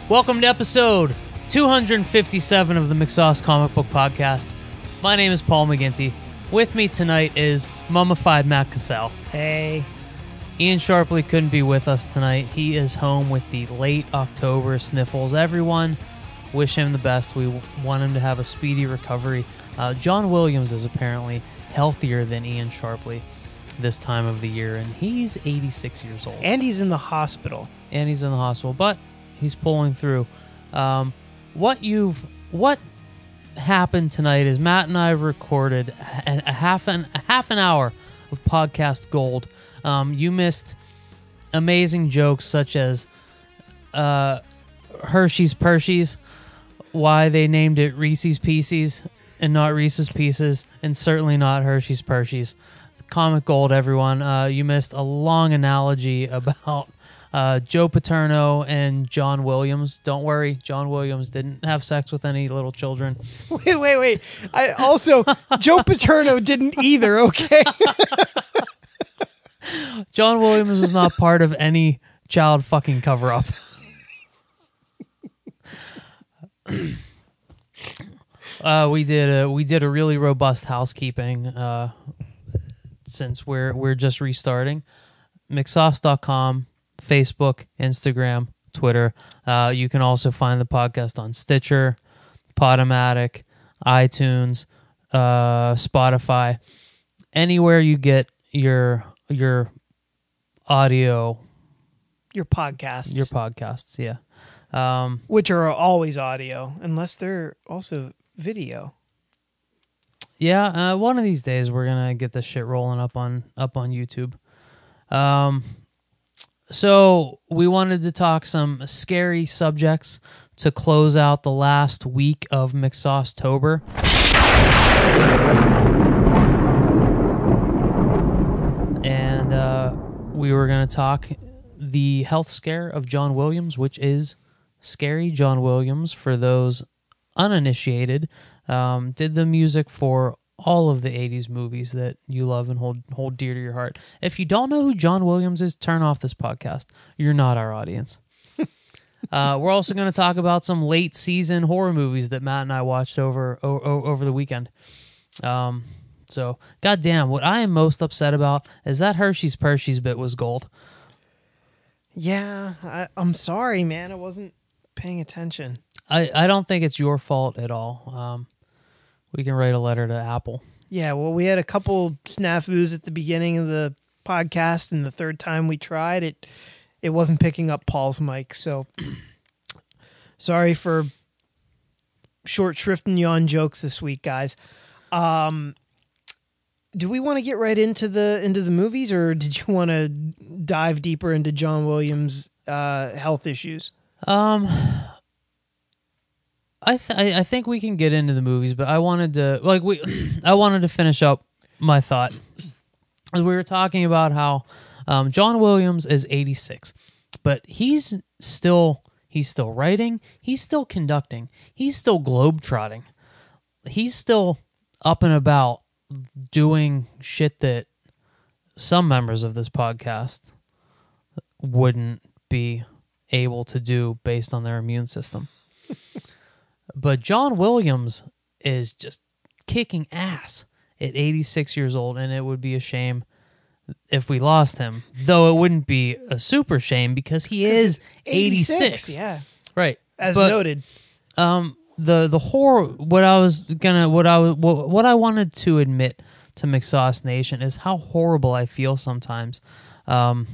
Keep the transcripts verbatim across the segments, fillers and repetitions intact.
Welcome to episode two hundred fifty-seven of the McSauce Comic Book Podcast. My name is Paul McGinty. With me tonight is Mummified Matt Cassell. Hey. Ian Sharpley couldn't be with us tonight. He is home with the late October sniffles. Everyone, wish him the best. We want him to have a speedy recovery. Uh, John Williams is apparently healthier than Ian Sharpley this time of the year, and he's eighty-six years old. And he's in the hospital. And he's in the hospital, but he's pulling through. Um, what you've what happened tonight is Matt and I recorded a, a half an a half an hour of podcast gold. Um, you missed amazing jokes such as uh, Hershey's Pershies, why they named it Reese's Pieces and not Reese's Pieces, and certainly not Hershey's Pershies. Comic gold, everyone. Uh, you missed a long analogy about uh, Joe Paterno and John Williams. Don't worry, John Williams didn't have sex with any little children. Wait, wait, wait. I also, Joe Paterno didn't either, okay? John Williams was not part of any child fucking cover-up. uh, we did a we did a really robust housekeeping uh, since we're we're just restarting. McSauce dot com, Facebook, Instagram, Twitter. Uh, you can also find the podcast on Stitcher, Podomatic, iTunes, uh, Spotify, anywhere you get your your audio, Your podcasts. your podcasts. Yeah, um, Which are always audio, unless they're also video. yeah. Uh, one of these days, we're gonna get this shit rolling up on up on YouTube. Um, so we wanted to talk some scary subjects to close out the last week of McSauce-tober. And uh, we were going to talk the health scare of John Williams, which is scary. John Williams, for those uninitiated, um, did the music for all of the eighties movies that you love and hold hold dear to your heart. If you don't know who John Williams is, turn off this podcast. You're not our audience. uh, we're also going to talk about some late season horror movies that Matt and I watched over o- o- over the weekend. Um, so, goddamn, what I am most upset about is that Hershey's Pershies bit was gold. Yeah, I, I'm sorry, man. I wasn't paying attention. I, I don't think it's your fault at all. Um, we can write a letter to Apple. Yeah, well, we had a couple snafus at the beginning of the podcast, and the third time we tried, it it wasn't picking up Paul's mic, so sorry for short shrift and yawn jokes this week, guys. Um, do we want to get right into the into the movies, or did you want to dive deeper into John Williams' uh, health issues? Um, I th- I I think we can get into the movies, but I wanted to like we I wanted to finish up my thought. We were talking about how um, John Williams is eighty-six, but he's still he's still writing, he's still conducting, he's still globetrotting, he's still up and about doing shit that some members of this podcast wouldn't be able to do based on their immune system. But John Williams is just kicking ass at eighty-six years old, and it would be a shame if we lost him. Though it wouldn't be a super shame because he is eighty-six. Yeah, Right. as But, noted. Um, the the horror. What I was gonna, what I was, what, what I wanted to admit to McSauce Nation is how horrible I feel sometimes. Um,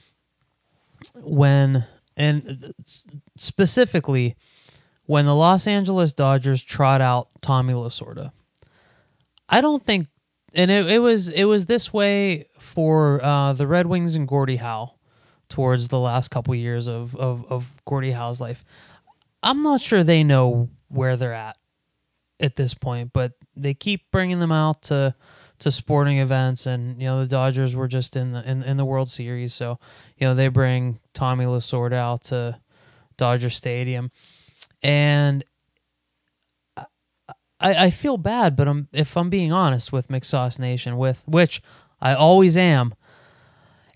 when and specifically when the Los Angeles Dodgers trot out Tommy Lasorda. I don't think, and it, it was it was this way for uh, the Red Wings and Gordie Howe towards the last couple years of, of, of Gordie Howe's life. I'm not sure they know where they're at at this point, but they keep bringing them out to to sporting events, and you know the Dodgers were just in the in, in the World Series, so you know they bring Tommy Lasorda out to Dodger Stadium, and I, I feel bad, but I'm, if I'm being honest with McSauce Nation, with which I always am,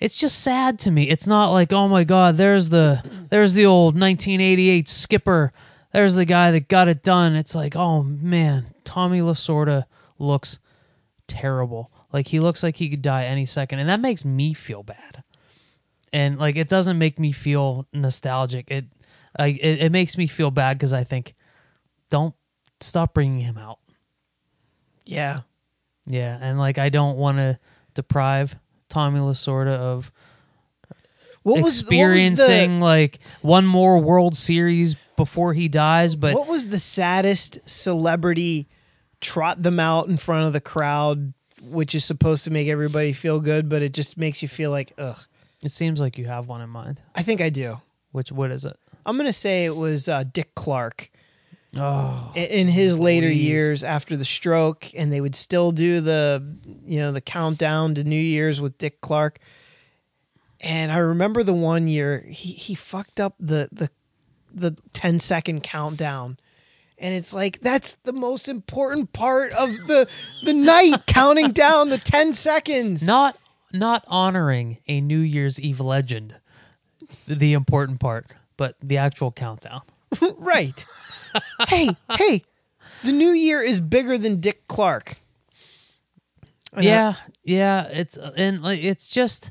it's just sad to me. It's not like, oh my God, there's the there's the old nineteen eighty-eight skipper. There's the guy that got it done. It's like, oh man, Tommy Lasorda looks terrible. Like he looks like he could die any second, and that makes me feel bad. And like it doesn't make me feel nostalgic. It I, it, it makes me feel bad because I think, don't stop bringing him out. Yeah. Yeah, and like I don't want to deprive Tommy Lasorda of What was, experiencing what was the, like one more World Series before he dies. But what was the saddest celebrity trot them out in front of the crowd, which is supposed to make everybody feel good, but it just makes you feel like, ugh. it seems like you have one in mind. I think I do. Which what is it? I'm going to say it was uh, Dick Clark. Oh, in, in his later please. years after the stroke, and they would still do the, you know, the countdown to New Year's with Dick Clark. And I remember the one year he, he fucked up the, the, the ten second countdown. And it's like, that's the most important part of the, the night, counting down the ten seconds. Not not honoring a New Year's Eve legend, the important part, but the actual countdown. Right. hey, hey, the new year is bigger than Dick Clark. And yeah, yeah, it's and like it's just,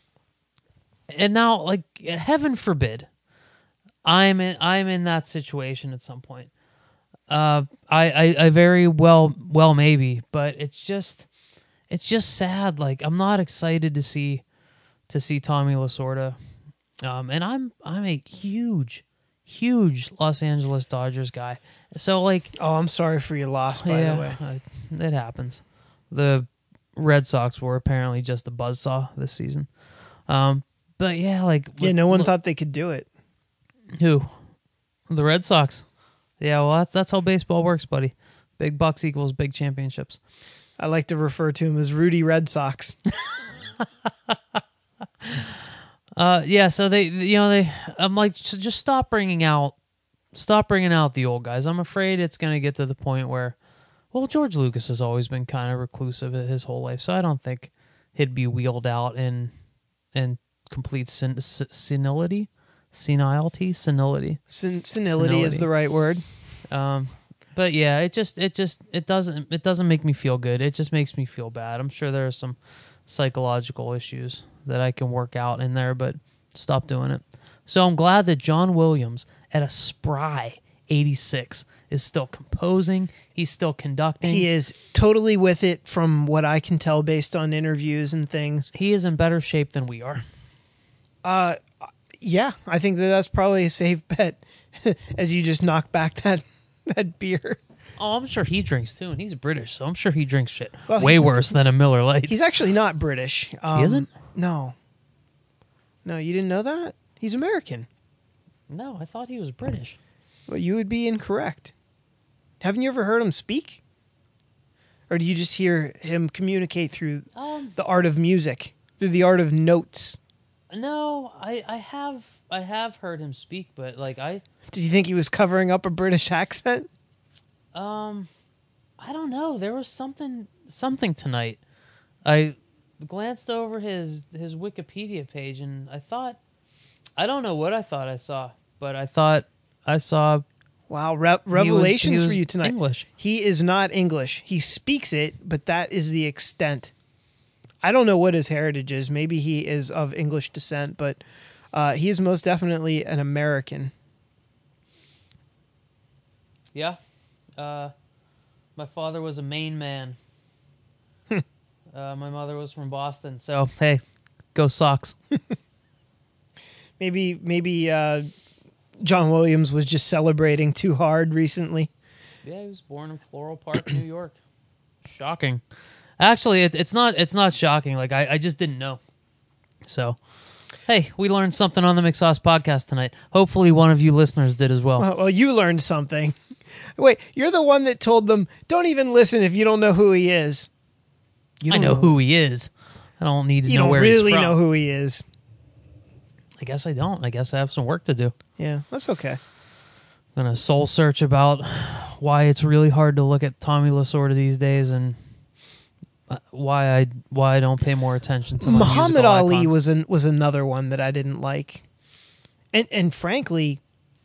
and now like heaven forbid, I'm in I'm in that situation at some point. Uh, I, I I very well well maybe, but it's just it's just sad. Like I'm not excited to see to see Tommy Lasorda, um, and I'm I'm a huge. huge Los Angeles Dodgers guy. So like, oh, I'm sorry for your loss, by yeah, the way. Uh, it happens. The Red Sox were apparently just a buzzsaw this season. Um, but yeah, like yeah, with, no one look, thought they could do it. Who? The Red Sox. Yeah, well, that's that's how baseball works, buddy. Big bucks equals big championships. I like to refer to him as Rudy Red Sox. Uh, yeah, so they, you know, they, I'm like, just just stop bringing out, stop bringing out the old guys. I'm afraid it's going to get to the point where, well, George Lucas has always been kind of reclusive his whole life, so I don't think he'd be wheeled out in, in complete sen- senility, senility, senility. Sen- senility is the right word. Um, but yeah, it just, it just, it doesn't, it doesn't make me feel good. It just makes me feel bad. I'm sure there are some psychological issues that I can work out in there, but stop doing it. So I'm glad that John Williams, at a spry eighty-six, is still composing. He's still conducting. He is totally with it from what I can tell based on interviews and things. He is in better shape than we are. Uh, yeah, I think that that's probably a safe bet as you just knock back that, that beer. Oh, I'm sure he drinks too, and he's British, so I'm sure he drinks shit Well, way he's- worse than a Miller Lite. He's actually not British. Um, He isn't? No. No, you didn't know that? He's American. No, I thought he was British. Well, you would be incorrect. Haven't you ever heard him speak? Or do you just hear him communicate through Um, the art of music, through the art of notes? no, I, I have I have heard him speak, but like I Did you think he was covering up a British accent? Um, I don't know. There was something something tonight. I glanced over his his Wikipedia page and I thought, I don't know what I thought I saw, but I thought I saw Wow, re- he was- revelations he for was you tonight. English. He is not English. He speaks it, but that is the extent. I don't know what his heritage is. Maybe he is of English descent, but uh, he is most definitely an American. Yeah. Uh, my father was a Maine man. uh, my mother was from Boston, so hey, go Sox. Maybe maybe uh, John Williams was just celebrating too hard recently. Yeah, he was born in Floral Park, New York. Shocking. Actually, it's it's not it's not shocking. Like I, I just didn't know. So, hey, we learned something on the McSauce podcast tonight. Hopefully, one of you listeners did as well. Well, well, you learned something. Wait, you're the one that told them, don't even listen if you don't know who he is. You I don't know who he is. I don't need to You know don't where really he's from. know who he is. I guess I don't. I guess I have some work to do. Yeah, that's okay. I'm gonna soul search about why it's really hard to look at Tommy Lasorda these days, and why I why I don't pay more attention to my Muhammad musical Ali icons. was an, was another one that I didn't like, and and frankly,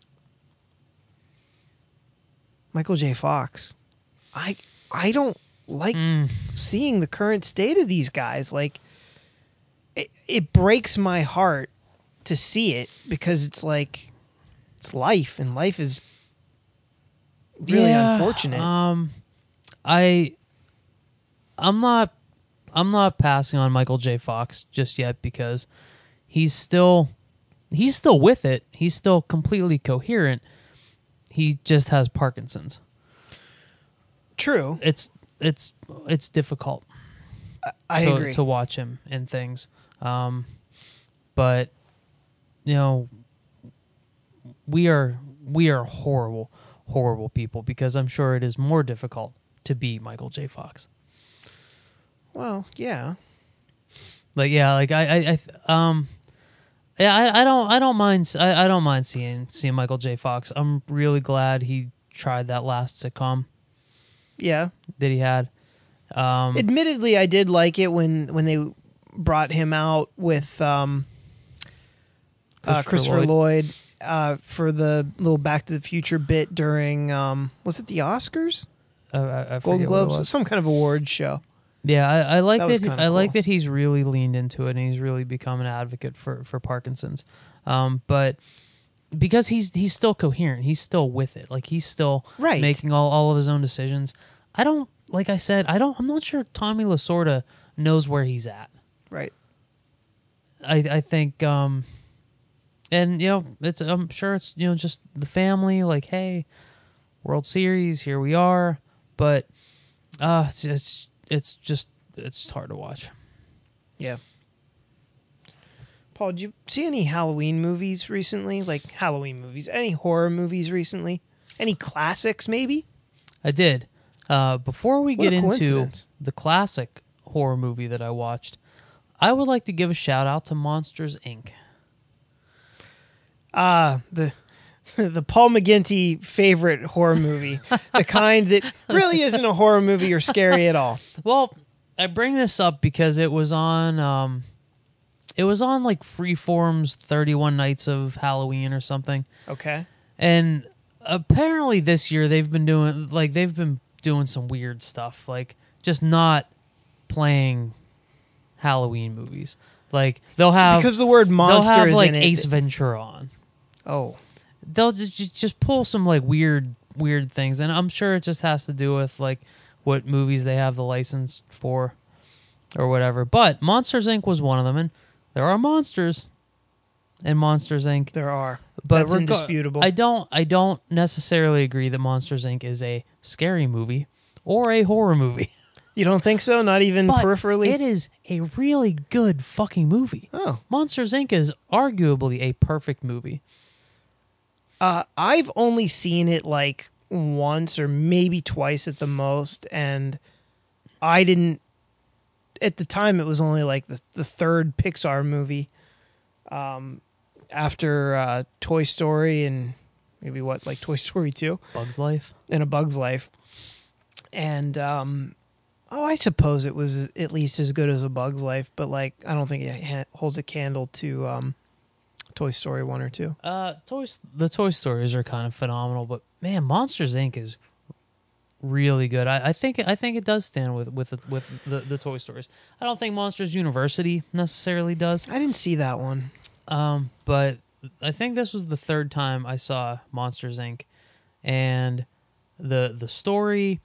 Michael J. Fox, I I don't like Mm. seeing the current state of these guys. Like, it, it breaks my heart to see it because it's like it's life, and life is really Yeah, unfortunate. Um, I, I'm not, I'm not passing on Michael J. Fox just yet because he's still, he's still with it. He's still completely coherent. He just has Parkinson's. True, It's it's it's difficult I to agree. to watch him in things. Um, but you know, we are we are horrible, horrible people because I'm sure it is more difficult to be Michael J. Fox. Well, yeah, Like yeah, like I, I, I th- um, yeah, I, I don't, I don't mind, I, I don't mind seeing seeing Michael J. Fox. I'm really glad he tried that last sitcom yeah. that he had. Um, Admittedly, I did like it when when they brought him out with um, uh, Christopher Christopher Lloyd. Lloyd, uh, for the little Back to the Future bit during um, was it the Oscars, I, I, I forget Golden what it Globes, was. some kind of award show. Yeah, I, I like That that. was kinda I like cool. that he's really leaned into it and he's really become an advocate for for Parkinson's. Um, but because he's he's still coherent, he's still with it. Like he's still Right. making all, all of his own decisions. I don't like I said. I don't. I'm not sure Tommy Lasorda knows where he's at. Right. I I think. Um, and you know, it's. I'm sure it's you know just the family. Like, hey, World Series, here we are. But uh, it's it's, it's just it's just hard to watch. Yeah. Paul, did you see any Halloween movies recently? Like Halloween movies? Any horror movies recently? Any classics, maybe? I did. Uh, before we What get a into coincidence. the classic horror movie that I watched, I would like to give a shout out to Monsters Incorporated. Ah, the the Paul McGinty favorite horror movie, the kind that really isn't a horror movie or scary at all. Well, I bring this up because it was on, um, it was on like Freeform's thirty-one Nights of Halloween or something, Okay. and apparently this year they've been doing like they've been doing some weird stuff, like just not playing Halloween movies. Like they'll have Because the word they'll monster have is like in it. Ace Ventura on. Oh, They'll just just pull some like weird weird things, and I'm sure it just has to do with like what movies they have the license for or whatever. But Monsters Incorporated was one of them, and there are monsters in Monsters Incorporated. there are. But That's rega- indisputable. I don't I don't necessarily agree that Monsters Incorporated is a scary movie or a horror movie. You don't think so? Not even But peripherally? it is a really good fucking movie. Oh. Monsters Incorporated is arguably a perfect movie. Uh, I've only seen it like once or maybe twice at the most, and I didn't. At the time, it was only like the, the third Pixar movie, um, after uh, Toy Story and maybe what like Toy Story two Bug's Life. and A Bug's Life, and um, oh, I suppose it was at least as good as A Bug's Life, but like I don't think it ha- holds a candle to um, Toy Story one or two. Uh, toys. The Toy Stories are kind of phenomenal, but man, Monsters Incorporated is really good. I, I think I think it does stand with with the, with the, the Toy Stories. I don't think Monsters University necessarily does, I didn't see that one. um, but I think this was the third time I saw Monsters Incorporated, and the the story,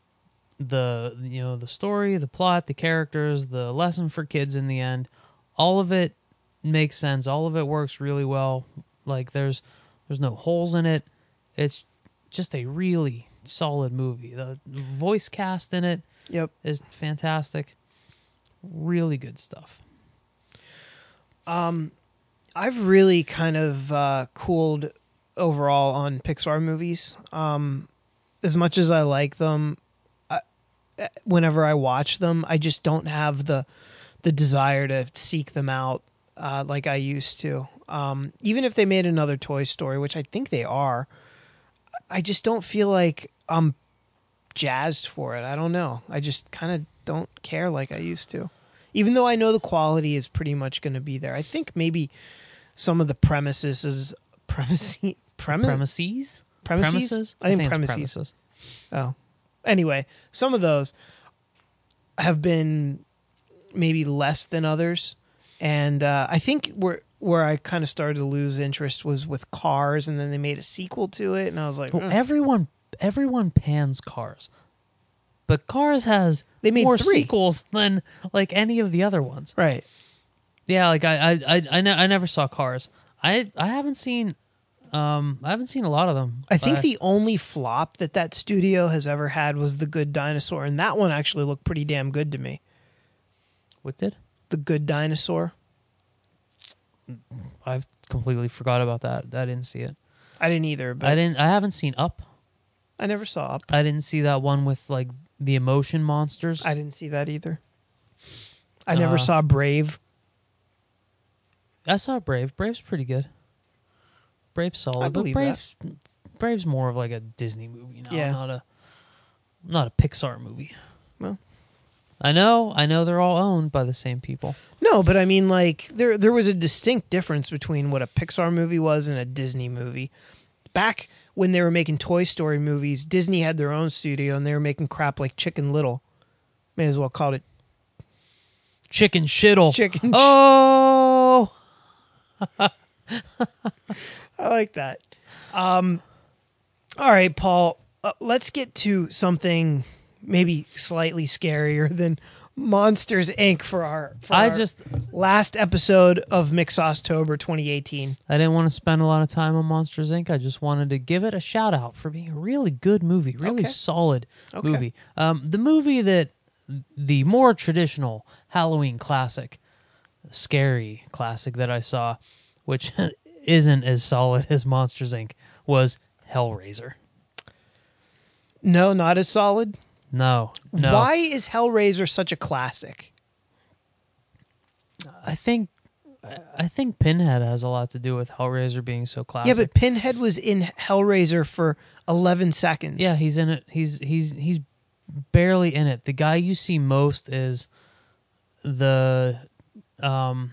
the you know the story, the plot, the characters, the lesson for kids in the end, all of it makes sense. All of it works really well. Like there's there's no holes in it. It's just a really solid movie. The voice cast in it Yep. is fantastic. Really good stuff. I've really kind of uh, cooled overall on Pixar movies. Um, as much as I like them, I, whenever I watch them, I just don't have the the desire to seek them out uh, like I used to. Um, even if they made another Toy Story, which I think they are, I just don't feel like I'm jazzed for it. I don't know. I just kind of don't care like I used to. Even though I know the quality is pretty much going to be there. I think maybe some of the premises is premise premise Premises? premises. Premises? I think, it's premises. premises. Oh, anyway, some of those have been maybe less than others, and uh, I think where where I kind of started to lose interest was with Cars, and then they made a sequel to it, and I was like, Well, "Ugh." everyone everyone pans Cars. But Cars has They made more three. sequels than like any of the other ones. right. Yeah, like I I I I, ne- I never saw Cars. I I haven't seen um I haven't seen a lot of them. I think I- the only flop that that studio has ever had was The Good Dinosaur, and that one actually looked pretty damn good to me. what did? The Good Dinosaur. I've completely forgot about that. I didn't see it. I didn't either, but I didn't I haven't seen Up. I never saw Up. I didn't see that one with like the emotion monsters. I didn't see that either. I never Uh, saw Brave. I saw Brave. Brave's pretty good. Brave's solid. I but believe Brave's Brave's more of like a Disney movie now, Yeah. not a not a Pixar movie. Well. I know, I know they're all owned by the same people. No, but I mean, like there there was a distinct difference between what a Pixar movie was and a Disney movie. Back when they were making Toy Story movies, Disney had their own studio, and they were making crap like Chicken Little. May as well call it Chicken shittle. Chicken. Oh, I like that. Um, all right, Paul. Uh, let's get to something maybe slightly scarier than Monsters Incorporated for our. For I our just last episode of Mixostober twenty eighteen. I didn't want to spend a lot of time on Monsters Incorporated. I just wanted to give it a shout out for being a really good movie, really Okay. solid Okay. movie. Um, the movie that the more traditional Halloween classic, scary classic that I saw, which isn't as solid as Monsters Incorporated, was Hellraiser. No, not as solid. No, no. Why is Hellraiser such a classic? I think I think Pinhead has a lot to do with Hellraiser being so classic. Yeah, but Pinhead was in Hellraiser for eleven seconds. yeah, he's in it. He's he's he's barely in it. The guy you see most is the um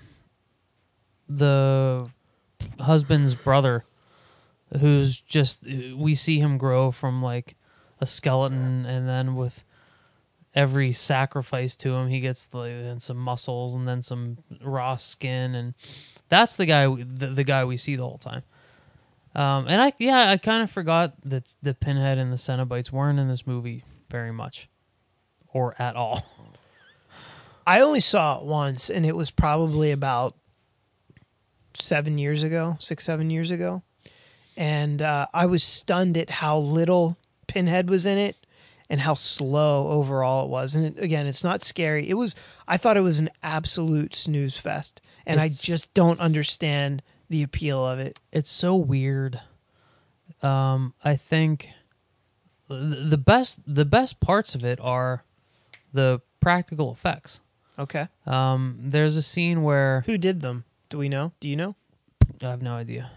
the husband's brother, who's just we see him grow from like a skeleton, and then with every sacrifice to him, he gets the, and some muscles and then some raw skin, and that's the guy the, the guy we see the whole time. Um, and I yeah, I kind of forgot that the Pinhead and the Cenobites weren't in this movie very much, or at all. I only saw it once, and it was probably about seven years ago, six, seven years ago. And uh, I was stunned at how little Pinhead was in it and how slow overall it was. And it, again, it's not scary. It was, I thought it was an absolute snooze fest. And It's- I just don't understand the appeal of it. It's so weird. Um, I think th- the best the best parts of it are the practical effects. Okay. Um, there's a scene where Who did them? Do we know? Do you know? I have no idea.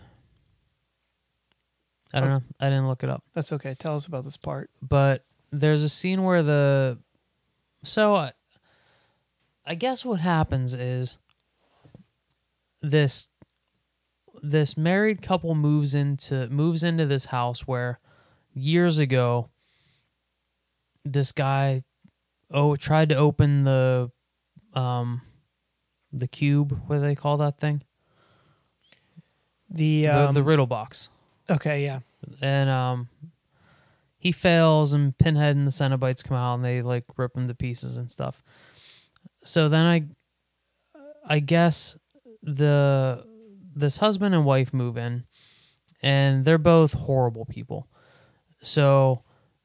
I don't know. I didn't look it up. That's okay. Tell us about this part. But there's a scene where the so I, I guess what happens is this this married couple moves into moves into this house where years ago this guy oh tried to open the um the cube, what do they call that thing? The, The, um, the riddle box. okay, yeah. And um he fails, and Pinhead and the Cenobites come out, and they like rip him to pieces and stuff. So then I I guess the this husband and wife move in, and they're both horrible people. So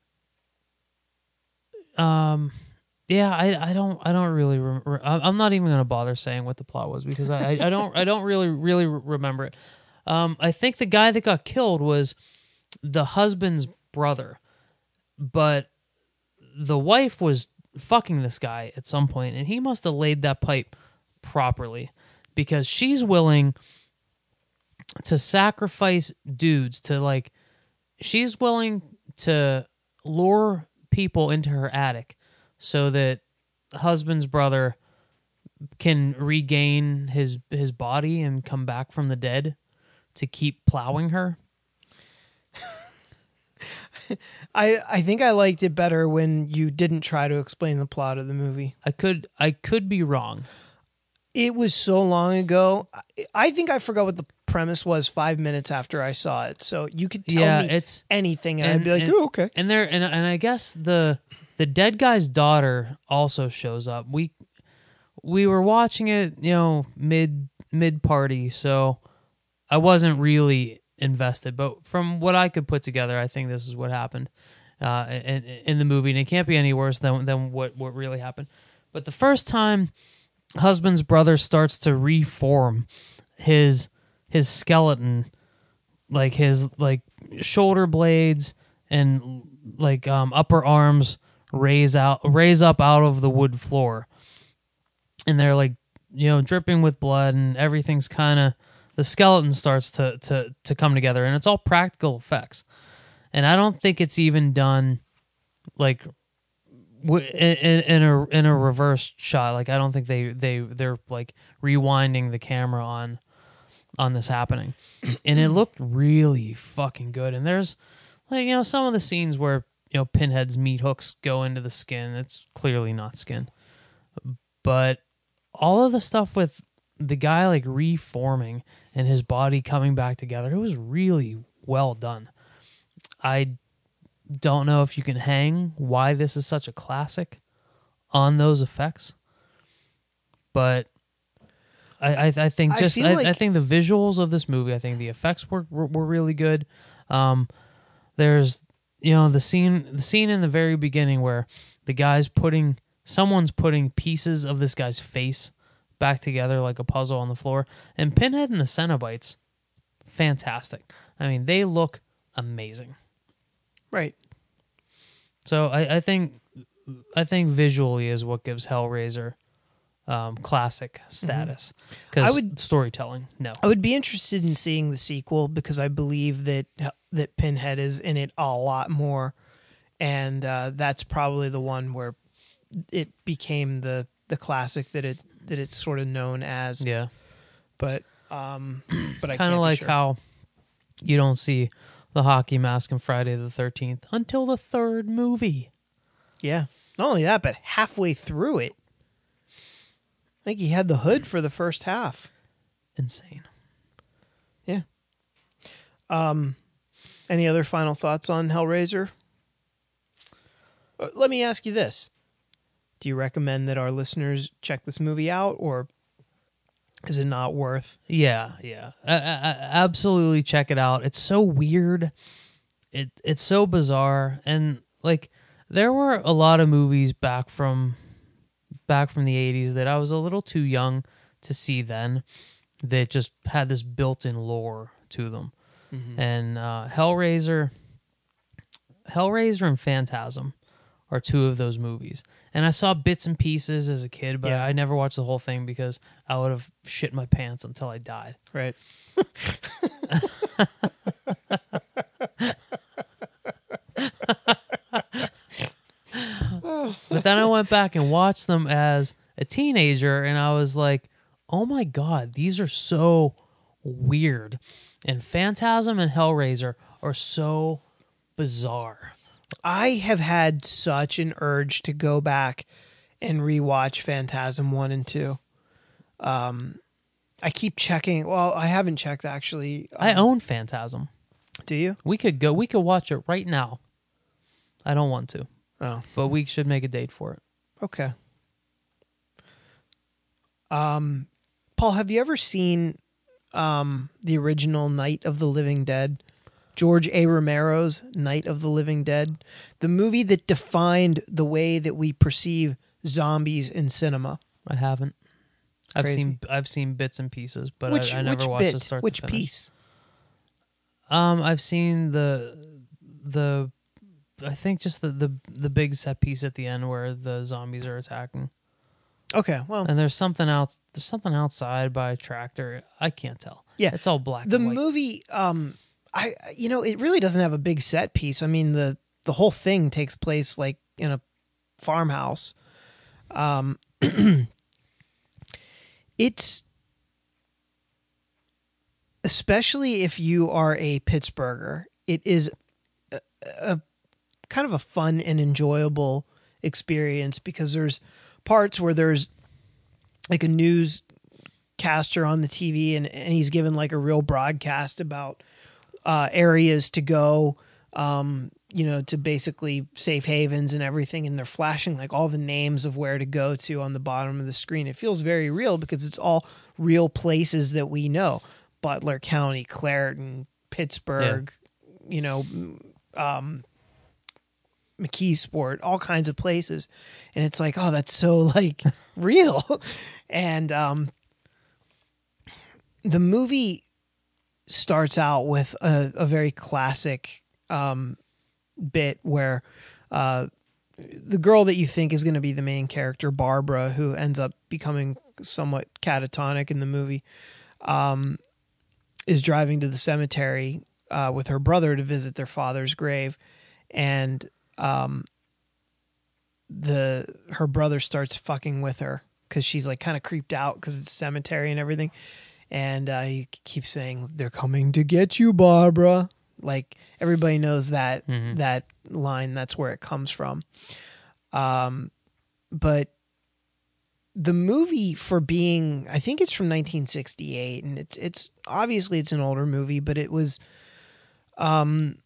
um yeah, I, I don't I don't really remember. I'm not even gonna bother saying what the plot was because I, I, I don't I don't really really remember it. Um, I think the guy that got killed was the husband's brother, but the wife was fucking this guy at some point, and he must have laid that pipe properly because she's willing to sacrifice dudes to like she's willing to lure people into her attic so that husband's brother can regain his his body and come back from the dead to keep plowing her. I I think I liked it better when you didn't try to explain the plot of the movie. I could I could be wrong. It was so long ago. I- I think I forgot what the premise was five minutes after I saw it. So you could tell Yeah, me it's anything, and, and- I'd be like, and- "Oh, okay." And there and and I guess the the dead guy's daughter also shows up. We we were watching it, you know, mid mid party, so I wasn't really invested. But from what I could put together, I think this is what happened uh, in, in the movie, and it can't be any worse than than what what really happened. But the first time husband's brother starts to reform his his skeleton, like his like shoulder blades and like um, upper arms raise out raise up out of the wood floor, and they're like, you know, dripping with blood, and everything's kind of, the skeleton starts to to to come together, and it's all practical effects. And I don't think it's even done like w- in, in a in a reverse shot. Like I don't think they they they're like rewinding the camera on on this happening, and it looked really fucking good. And there's like, you know, some of the scenes where, you know, Pinhead's meat hooks go into the skin. It's clearly not skin, but all of the stuff with the guy like reforming and his body coming back together, it was really well done. I don't know if you can hang why this is such a classic on those effects, but I I, I think I just feel I, like- I think the visuals of this movie, I think the effects were were, were really good. Um, there's, you know, the scene the scene in the very beginning where the guy's putting someone's putting pieces of this guy's face back together like a puzzle on the floor, and Pinhead and the Cenobites, fantastic. I mean, they look amazing. Right. So I, I think I think visually is what gives Hellraiser um, classic status. Because I would- storytelling, no. I would be interested in seeing the sequel because I believe that that Pinhead is in it a lot more, and uh, that's probably the one where it became the the classic that it that it's sort of known as. Yeah, But um, but I kind can't of be like sure. how you don't see the hockey mask in Friday the thirteenth until the third movie. Yeah. Not only that, but halfway through it, I think he had the hood for the first half. Insane. Yeah. Um, any other final thoughts on Hellraiser? Uh, let me ask you this: do you recommend that our listeners check this movie out, or is it not worth? Yeah, yeah, I, I, I- absolutely check it out. It's so weird. It it's so bizarre, and like there were a lot of movies back from back from the eighties that I was a little too young to see then. That just had this built-in lore to them, and uh, Hellraiser, Hellraiser and Phantasm are two of those movies. And I saw bits and pieces as a kid, but Yeah. I never watched the whole thing because I would have shit my pants until I died. Right. But then I went back and watched them as a teenager, and I was like, oh my God, these are so weird. And Phantasm and Hellraiser are so bizarre. I have had such an urge to go back and rewatch Phantasm one and two. Um, I keep checking. Well, I haven't checked actually. Um, I own Phantasm. do you? We could go, we could watch it right now. I don't want to, Oh, but we should make a date for it. okay. Um, Paul, have you ever seen um, the original Night of the Living Dead? George A. Romero's Night of the Living Dead, the movie that defined the way that we perceive zombies in cinema. I haven't. I've Crazy. seen I've seen bits and pieces, but which I, I never which watched bit? the start Which to finish. piece? Um, I've seen the the I think just the, the the big set piece at the end where the zombies are attacking, Okay, well, and there's something else. There's something outside by a tractor. I can't tell. Yeah. it's all black. the and white. movie, um, I you know, it really doesn't have a big set piece. I mean, the the whole thing takes place like in a farmhouse. Um, it's especially if you are a Pittsburgher, it is a, a kind of a fun and enjoyable experience because there's parts where there's like a newscaster on the T V and, and he's given like a real broadcast about uh, areas to go, um, you know, to basically safe havens and everything. And they're flashing like all the names of where to go to on the bottom of the screen. It feels very real because it's all real places that we know. Butler County, Clareton, Pittsburgh, yeah. you know, um, McKeesport, all kinds of places. And it's like, oh, that's so like real. And um, the movie starts out with a, a very classic um, bit where uh, the girl that you think is going to be the main character, Barbara, who ends up becoming somewhat catatonic in the movie, um, is driving to the cemetery uh, with her brother to visit their father's grave. And um, the her brother starts fucking with her because she's like kind of creeped out because it's a cemetery and everything. And uh, he keeps saying, "They're coming to get you, Barbara." Like everybody knows that mm-hmm. that line. That's where it comes from. Um, but the movie, for being, I think it's from nineteen sixty-eight, and it's it's obviously it's an older movie, but it was um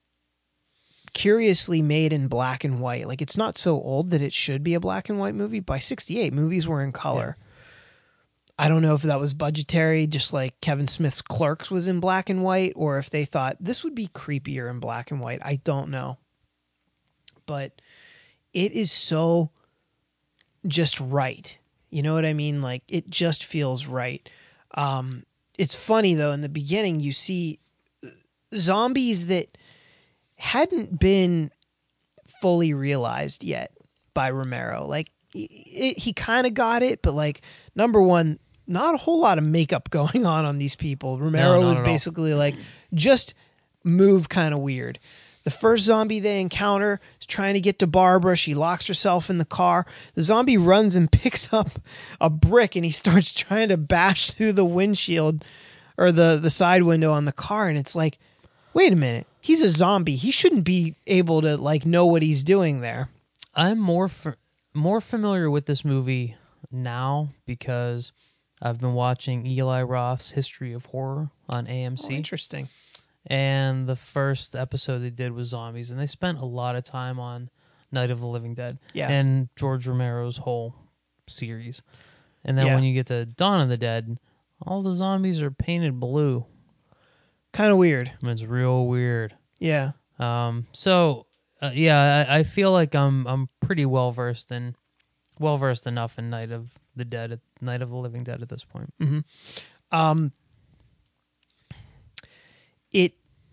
curiously made in black and white. Like it's not so old that it should be a black and white movie. By sixty-eight, movies were in color. Yeah. I don't know if that was budgetary, just like Kevin Smith's Clerks was in black and white, or if they thought this would be creepier in black and white. I don't know. But it is so just right. You know what I mean? Like it just feels right. Um, it's funny though, in the beginning you see zombies that hadn't been fully realized yet by Romero. Like it, he kind of got it, but like number one, not a whole lot of makeup going on on these people. Romero no, was basically all. like, just move kind of weird. The first zombie they encounter is trying to get to Barbara. She locks herself in the car. The zombie runs and picks up a brick and he starts trying to bash through the windshield or the, the side window on the car. And it's like, wait a minute. He's a zombie. He shouldn't be able to like know what he's doing there. I'm more fa- more familiar with this movie now because I've been watching Eli Roth's History of Horror on A M C. Oh, interesting. And the first episode they did was zombies, and they spent a lot of time on Night of the Living Dead yeah. and George Romero's whole series. And then yeah. when you get to Dawn of the Dead, all the zombies are painted blue. Kind of weird. I mean, it's real weird. Yeah. Um. So, uh, yeah, I, I feel like I'm I'm pretty well versed in, well versed enough in Night of the Dead, Night of the Living Dead at this point. Mm-hmm. Um. It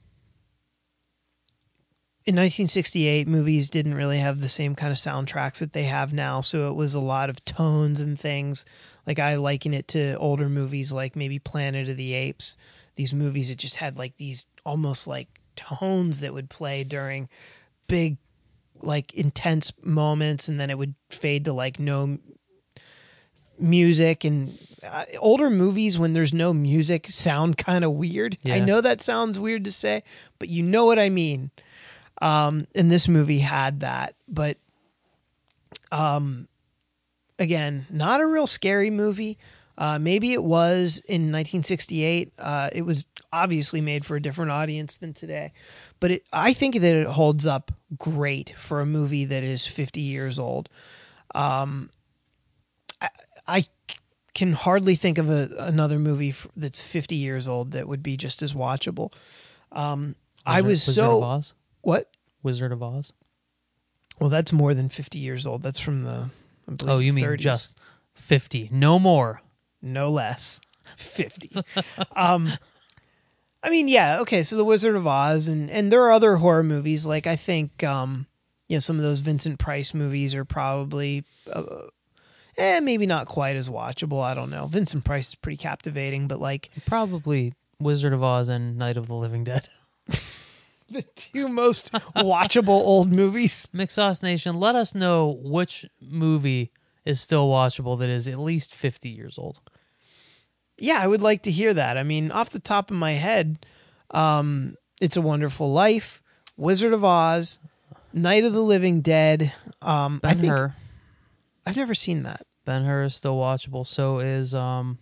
in nineteen sixty-eight, movies didn't really have the same kind of soundtracks that they have now, so it was a lot of tones and things. Like I liken it to older movies like maybe Planet of the Apes. These movies, it just had like these almost like tones that would play during big, like intense moments, and then it would fade to like no music. And uh, older movies, when there's no music, sound kind of weird. Yeah. I know that sounds weird to say, but you know what I mean. Um, and this movie had that, but um, again, not a real scary movie. Uh, maybe it was in nineteen sixty-eight. Uh, it was obviously made for a different audience than today, but it, I think that it holds up great for a movie that is fifty years old. Um, I, I can hardly think of a, another movie f- that's fifty years old that would be just as watchable. Um, Wizard, I was Wizard so of Oz? What? Wizard of Oz? Well, that's more than fifty years old. That's from the I believe, oh, you mean thirties. Just fifty, no more. No less. fifty. um, I mean, yeah, okay, so The Wizard of Oz, and, and there are other horror movies, like I think, um, you know, some of those Vincent Price movies are probably, uh, eh, maybe not quite as watchable, I don't know. Vincent Price is pretty captivating, but like... Probably Wizard of Oz and Night of the Living Dead. The two most watchable old movies. McSauce Nation, let us know which movie is still watchable that is at least fifty years old? Yeah, I would like to hear that. I mean, off the top of my head, um, It's a Wonderful Life, Wizard of Oz, Night of the Living Dead. Um, I think Ben-Hur. I've never seen that. Ben-Hur is still watchable. So is um.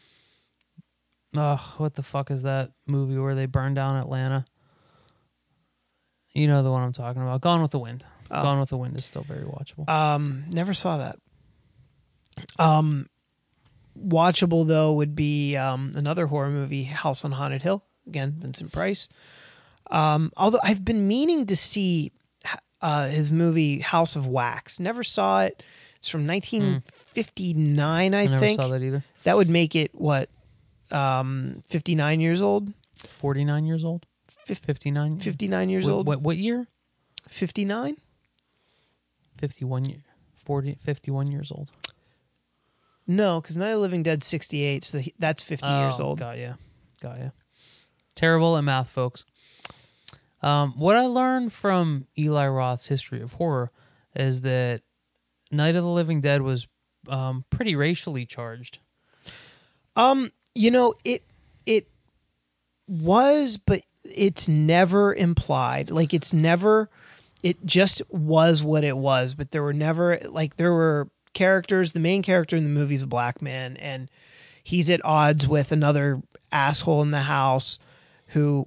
Oh, what the fuck is that movie where they burn down Atlanta? You know the one I'm talking about. Gone with the Wind. Oh. Gone with the Wind is still very watchable. Um, never saw that. Um, watchable though would be um another horror movie, House on Haunted Hill. Again, Vincent Price. Um, although I've been meaning to see uh his movie House of Wax. Never saw it. It's from nineteen fifty-nine, I, I never think. saw that either. That would make it what, um, fifty-nine years old. forty-nine years old. fifty-nine. fifty-nine years Wait, old. What what year? fifty-nine. fifty-one year. forty, fifty-one years old. No, because Night of the Living Dead sixty-eight, so he- that's fifty Oh, years old. Got ya. Got ya. Terrible at math, folks. Um, what I learned from Eli Roth's History of Horror is that Night of the Living Dead was um, pretty racially charged. Um, you know, it it was, but it's never implied. Like it's never. It just was what it was. But there were never like there were characters. The main character in the movie is a black man, and he's at odds with another asshole in the house who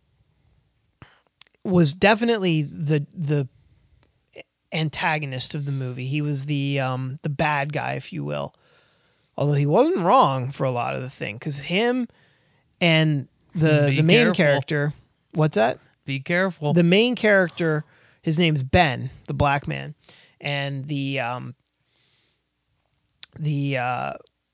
was definitely the the antagonist of the movie. He was the um the bad guy, if you will. Although he wasn't wrong for a lot of the thing, because him and the Be the main careful. character, what's that? Be careful. The main character, his name's Ben, the black man, and the um the uh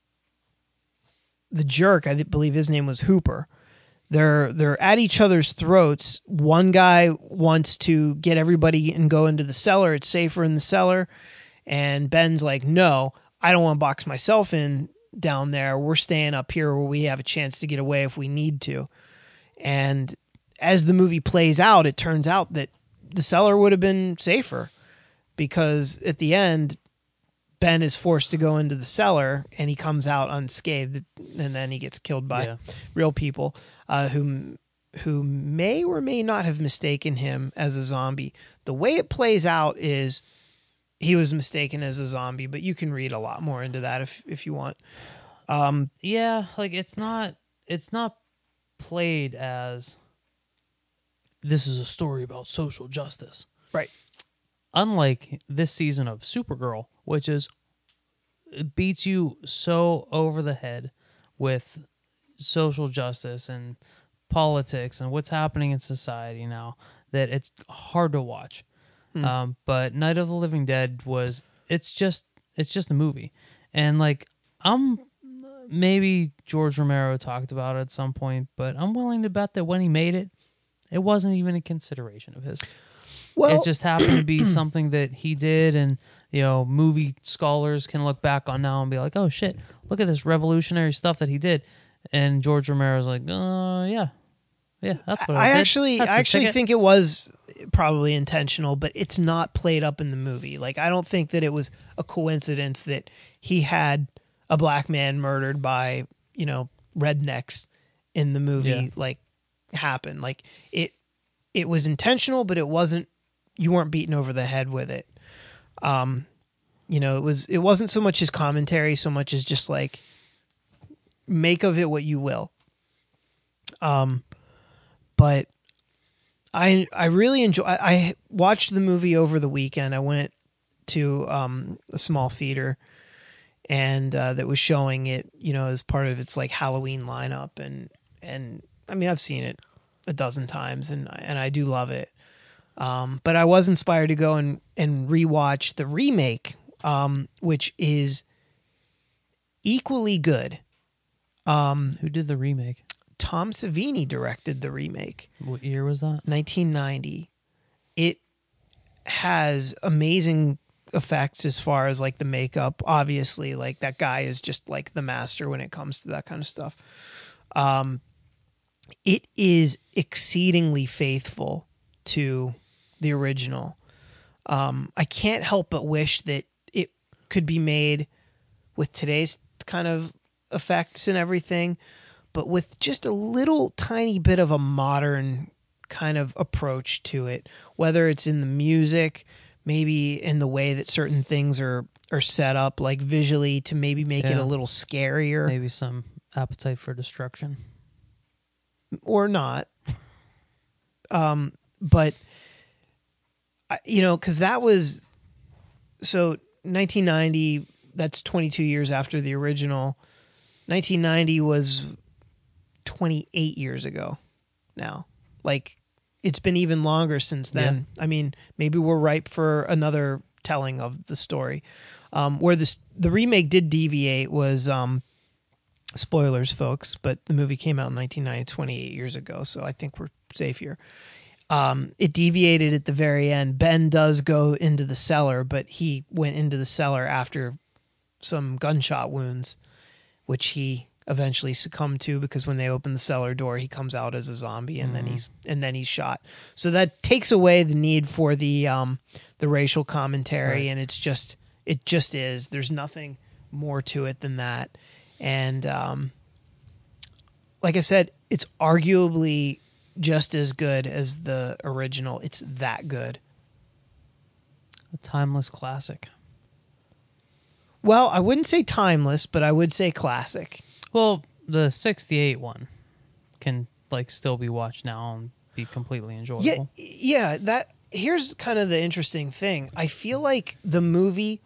the jerk, I believe his name was Hooper. They're they're at each other's throats. One guy wants to get everybody and go into the cellar. It's safer in the cellar. And Ben's like, no, I don't want to box myself in down there. We're staying up here where we have a chance to get away if we need to. And as the movie plays out, it turns out that the cellar would have been safer, because at the end, Ben is forced to go into the cellar and he comes out unscathed, and then he gets killed by Yeah. real people uh, who who may or may not have mistaken him as a zombie. The way it plays out is he was mistaken as a zombie, but you can read a lot more into that if if you want. Um, Yeah, like it's not it's not played as this is a story about social justice. right. Unlike this season of Supergirl, which is it beats you so over the head with social justice and politics and what's happening in society now that it's hard to watch. Hmm. Um, but Night of the Living Dead was it's just it's just a movie, and like I'm maybe George Romero talked about it at some point, but I'm willing to bet that when he made it, it wasn't even a consideration of his. Well, It just happened to be something that he did, and you know, movie scholars can look back on now and be like, "Oh shit, look at this revolutionary stuff that he did." And George Romero's like, "Uh, yeah, yeah, that's what I, I did. actually, That's I the actually ticket." think it was probably intentional, but it's not played up in the movie. Like, I don't think that it was a coincidence that he had a black man murdered by, you know, rednecks in the movie. Yeah. Like, happen. Like it, it was intentional, but it wasn't. You weren't beaten over the head with it. Um, you know, it was. It wasn't so much his commentary, so much as just like make of it what you will. Um, but I I really enjoy. I, I watched the movie over the weekend. I went to um, a small theater, and uh, that was showing it. You know, as part of its like Halloween lineup, and and I mean I've seen it a dozen times, and and I do love it. Um, but I was inspired to go and and rewatch the remake, um, which is equally good. Um, Who did the remake? Tom Savini directed the remake. What year was that? nineteen ninety. It has amazing effects as far as like the makeup. Obviously, like that guy is just like the master when it comes to that kind of stuff. Um, it is exceedingly faithful to the original. Um, I can't help but wish that it could be made with today's kind of effects and everything, but with just a little tiny bit of a modern kind of approach to it, whether it's in the music, maybe in the way that certain things are, are set up, like visually to maybe make it Yeah. a little scarier. Maybe some appetite for destruction. Or not. Um, but, I- you know, because that was, so nineteen ninety, that's twenty-two years after the original. nineteen ninety was twenty-eight years ago now. Like, it's been even longer since then. I mean, maybe we're ripe for another telling of the story. Um, where this the remake did deviate was, um, spoilers, folks, but the movie came out in nineteen ninety, twenty-eight years ago, so I think we're safe here. Um, it deviated at the very end. Ben does go into the cellar, but he went into the cellar after some gunshot wounds, which he eventually succumbed to, because when they open the cellar door, he comes out as a zombie, and mm. then he's and then he's shot. So that takes away the need for the um, the racial commentary, right. and it's just it just is. There's nothing more to it than that. And um, like I said, it's arguably just as good as the original. It's that good. A timeless classic. Well, I wouldn't say timeless, but I would say classic. Well, the sixty-eight one can like still be watched now and be completely enjoyable. Yeah, yeah. That here's kind of the interesting thing. I feel like the movie,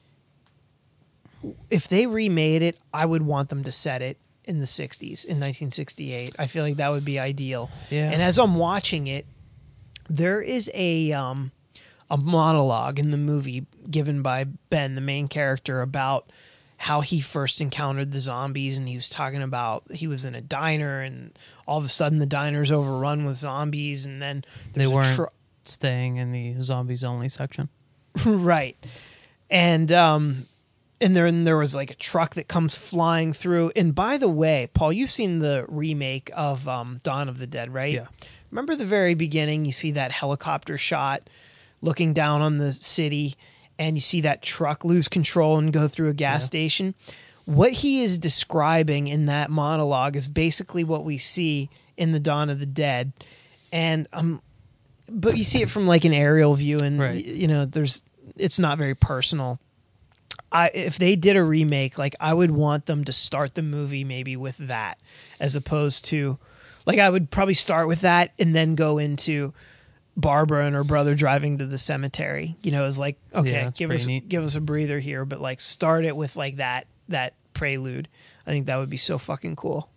if they remade it, I would want them to set it in the sixties, in nineteen sixty-eight. I feel like that would be ideal. Yeah. And as I'm watching it, there is a um, a monologue in the movie given by Ben, the main character, about how he first encountered the zombies, and he was talking about he was in a diner, and all of a sudden the diner's overrun with zombies, and then there's they weren't a tr- staying in the zombies only section. Right. And um and then there was like a truck that comes flying through. And by the way, Paul, you've seen the remake of um, Dawn of the Dead, right? Yeah. Remember the very beginning, you see that helicopter shot looking down on the city, and you see that truck lose control and go through a gas yeah. station. What he is describing in that monologue is basically what we see in the Dawn of the Dead. And um, but you see it from like an aerial view, and right. you know, there's it's not very personal. I, if they did a remake, like I would want them to start the movie maybe with that, as opposed to, like I would probably start with that and then go into Barbara and her brother driving to the cemetery. You know, it's like, okay, yeah, give us neat. give us a breather here, but like start it with like that that prelude. I think that would be so fucking cool.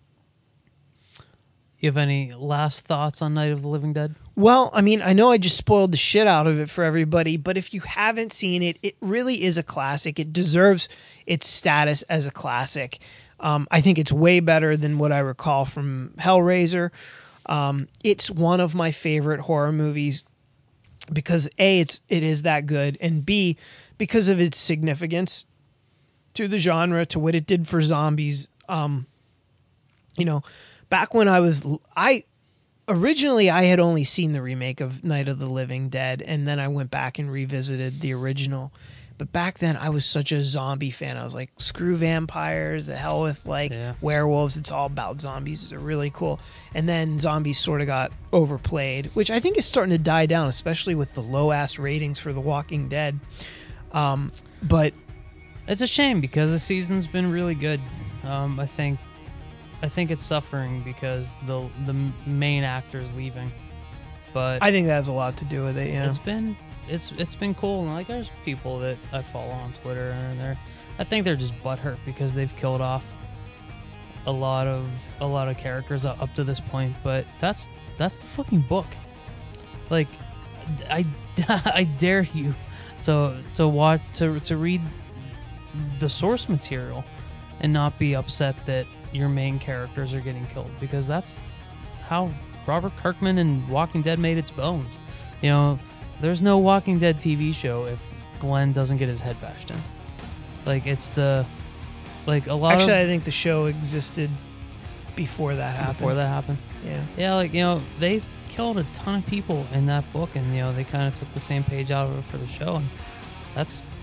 You have any last thoughts on Night of the Living Dead? Well, I mean, I know I just spoiled the shit out of it for everybody, but if you haven't seen it, it really is a classic. It deserves its status as a classic. Um, I think it's way better than what I recall from Hellraiser. Um, it's one of my favorite horror movies because A, it's it is that good, and B, because of its significance to the genre, to what it did for zombies. Um, you know, back when I was I. Originally, I had only seen the remake of Night of the Living Dead, and then I went back and revisited the original. But back then, I was such a zombie fan. I was like, screw vampires, the hell with like yeah. werewolves. It's all about zombies. They're really cool. And then zombies sort of got overplayed, which I think is starting to die down, especially with the low-ass ratings for The Walking Dead. Um, but it's a shame because the season's been really good. Um, I think I think it's suffering because the the main actor is leaving. But I think that has a lot to do with it. Yeah, it's been it's it's been cool. And like, there's people that I follow on Twitter, and they're I think they're just butthurt because they've killed off a lot of a lot of characters up to this point. But that's that's the fucking book. Like, I I dare you to to watch to to read the source material and not be upset that your main characters are getting killed, because that's how Robert Kirkman and Walking Dead made its bones. You know, there's no Walking Dead T V show if Glenn doesn't get his head bashed in. Like, it's the like a lot actually of, I think the show existed before that happened. Before that happened. Yeah. Yeah, like, you know, they killed a ton of people in that book, and you know, they kind of took the same page out of it for the show, and that's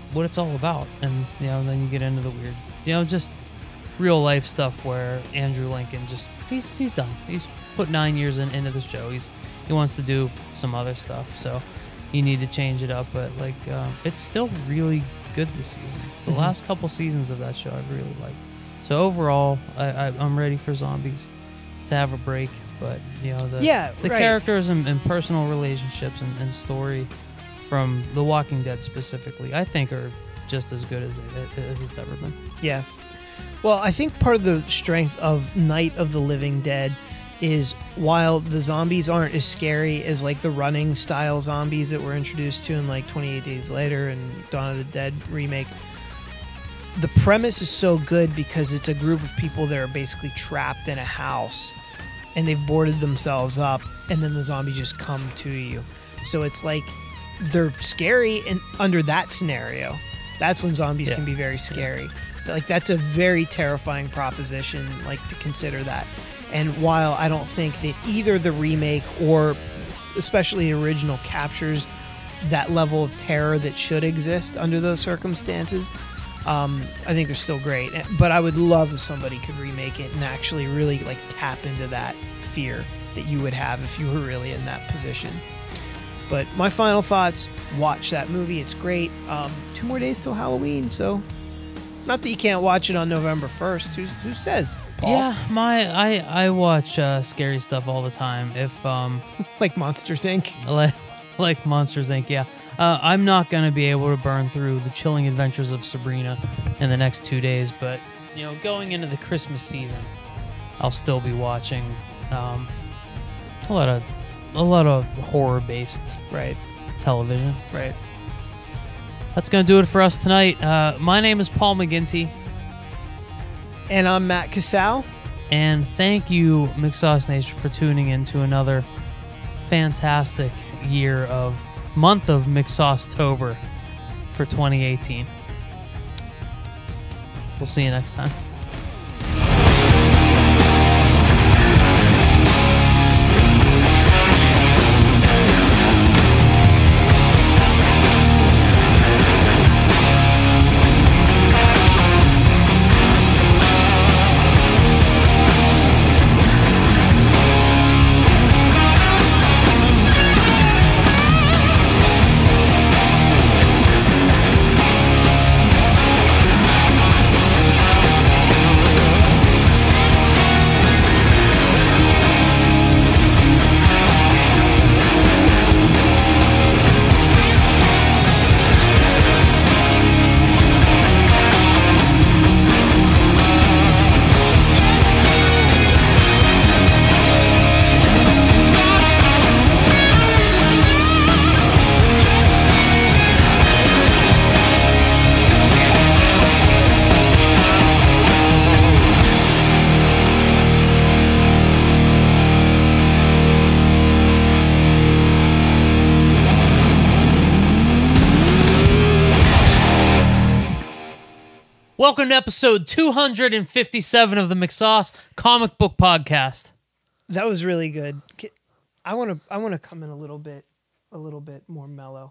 what it's all about. And, you know, then you get into the weird, you know, just real life stuff where Andrew Lincoln just, he's he's done. He's put nine years in, into the show. He's He wants to do some other stuff. So you need to change it up. But, like, uh, it's still really good this season. The Mm-hmm. last couple seasons of that show I really liked. So overall, I, I, I'm ready for Zombies to have a break. But, you know, the, Yeah, the right. characters and, and personal relationships and, and story from The Walking Dead specifically, I think are just as good as, it, as it's ever been. Yeah. Well, I think part of the strength of Night of the Living Dead is while the zombies aren't as scary as like the running style zombies that we're introduced to in like twenty-eight Days Later and Dawn of the Dead remake, the premise is so good because it's a group of people that are basically trapped in a house and they've boarded themselves up and then the zombies just come to you. So it's like they're scary and under that scenario. That's when zombies Yeah. can be very scary. Like that's a very terrifying proposition, like to consider that. And while I don't think that either the remake or especially the original captures that level of terror that should exist under those circumstances, um, I think they're still great. But I would love if somebody could remake it and actually really like tap into that fear that you would have if you were really in that position. But my final thoughts, watch that movie. It's great. Um, two more days till Halloween, so not that you can't watch it on November first. Who, who says? Paul? Yeah, my I I watch uh, scary stuff all the time. If um Like Monsters, Incorporated. like, like Monsters Incorporated, yeah. Uh, I'm not gonna be able to burn through the Chilling Adventures of Sabrina in the next two days, but you know, going into the Christmas season, I'll still be watching um, a lot of a lot of horror based Right, television. right. That's gonna do it for us tonight. Uh, my name is Paul McGinty. And I'm Matt Casal. And thank you, McSauce Nation, for tuning in to another fantastic year of month of McSauce-tober for twenty eighteen. We'll see you next time. Welcome to episode two hundred fifty-seven of the McSauce Comic Book Podcast. That was really good. K- I want to. I want to come in a little bit, a little bit more mellow.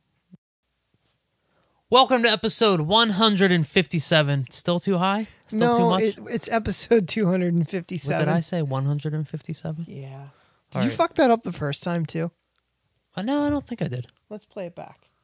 Welcome to episode one hundred fifty-seven. Still too high? Still no, too much? It, it's episode two hundred What fifty-seven. did I say? one hundred fifty-seven? Yeah. Did All you right. fuck that up the first time too? Uh, no, I don't think I did. Let's play it back.